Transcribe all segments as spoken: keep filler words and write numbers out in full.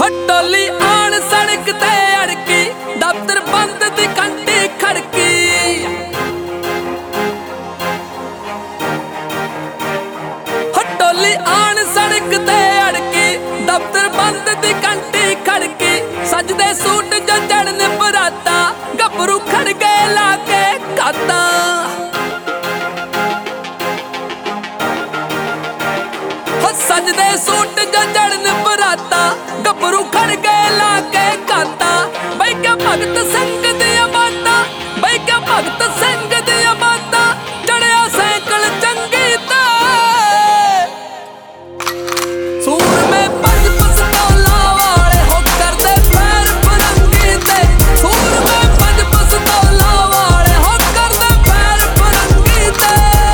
टोली आन सड़क ते अड़की, दफ्तर बंद दी घंटी खड़की। टोली आन सड़क ते अड़की, दफ्तर बंद दी घंटी खड़की। सजदे सूट जो चढ़न बराता, गभरू खड़ गए लाके काता। सजदे सूट जो चढ़न बराता, गभरू खड़ गए लाके काता। बई क्या भगत संग दिया बाता, बई क्या भगत संग दिया बाता। चढ़िया सैकल चंगी ते सूर में पंज पिस्तौला वाले हो करदे पैर फरंगी ते। सूर में पंज पिस्तौला वाले हो करदे पैर फरंगी ते।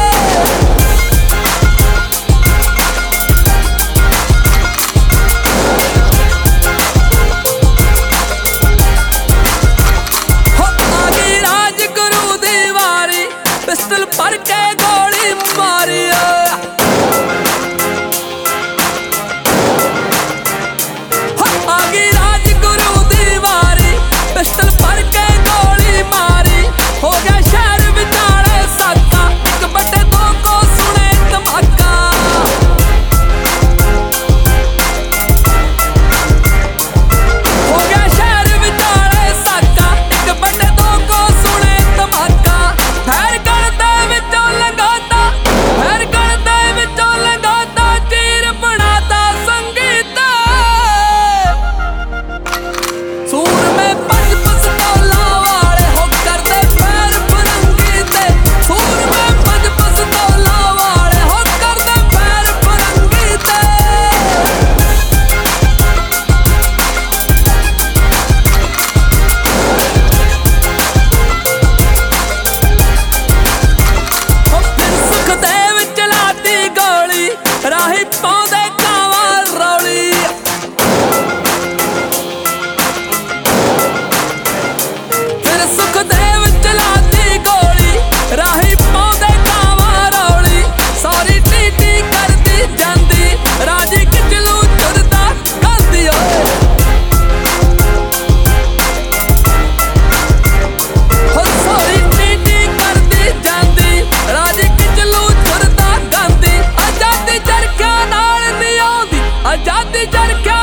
पिस्टल भर के गोली मारी, आगी राजगुरु दी वारी। पिस्टल भर के गोली मारी, हो गया शहर विचाले साका। एक बटे दो को सुने धमाका, हो गया शहर विचाले साका। एक बटे दो को सुने धमाका। खैर राही पाउंदे कावां रौली, फिर सुखदेव चलाती गोली। राही पाउंदे कावां रौली, सारी टीटी करदी जांदी। राजी किचलू चुरदा खांदी ओए, हो सारी टीटी करदी जांदी। राजी किचलू चुरदा खांदी। आजादी चरखा नाल नहीं आउंदी, आजादी चरखा